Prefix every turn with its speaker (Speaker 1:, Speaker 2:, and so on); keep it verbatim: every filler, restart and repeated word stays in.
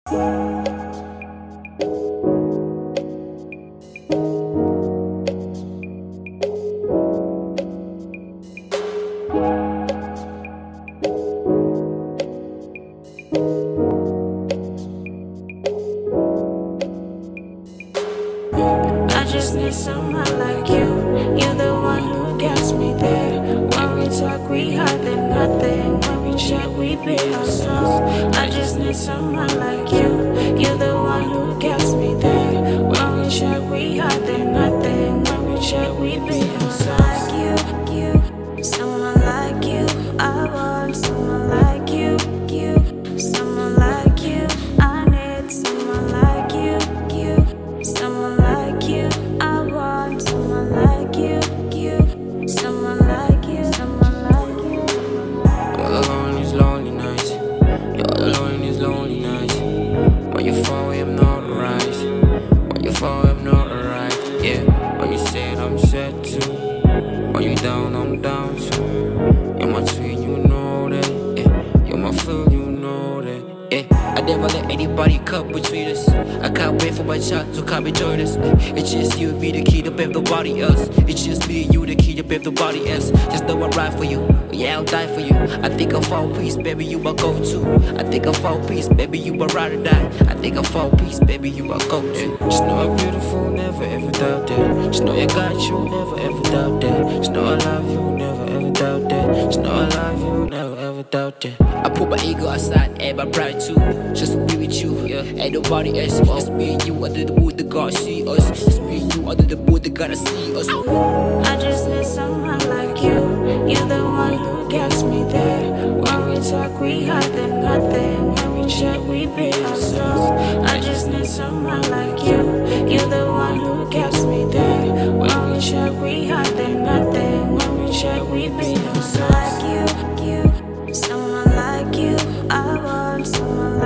Speaker 1: I just need someone like you. You're the one who gets me there. When we talk, we hide nothing. When we chat, we be ourselves. I just need someone like you. You're the one who gets me there. When we chat, we hide nothing. When we chat, we be ourselves. Like you, you, someone like you. I want someone like you, you, someone like you. I need someone like you, you, someone like you. I want someone like you, you, someone like you, someone like you.
Speaker 2: All alone in these lonely nights. You're all alone in these lonely nights. When you fall away, I'm not right. When you fall away, I'm not alright. Yeah. When you sad, I'm sad too. When you down, I'm down too. You're my twin, you know that. Yeah. You're my fool, you know that. Yeah. I never let anybody come between us. I can't wait for my child to come and join us. It's just you, be the key to babe nobody else. It's just me and you, the key to babe nobody else. Just know I'm right for you. Yeah, I'll die for you. I think I found peace, baby, you my go-to. I think I found peace, baby, you my ride or die. I think I found peace, baby, you my go-to. Just know I'm beautiful, never ever doubt that. Just know I got you, never ever doubt that. Just know I love you, never ever doubt that. Just know I love you, never ever doubt that. I put my ego aside and my pride too. Just to be with you, yeah, ain't nobody else. Just me and you under the moon, the God see us. Just me and you under the moon, the God see us.
Speaker 1: I just need someone like you. You're the one who gets me there. When we talk, we hide nothing. When we chat, we be ourselves. I just need someone like you. You're the one who gets me there. When we chat, we hide nothing. When we chat, we be ourselves. Like you, you, someone like you. I want someone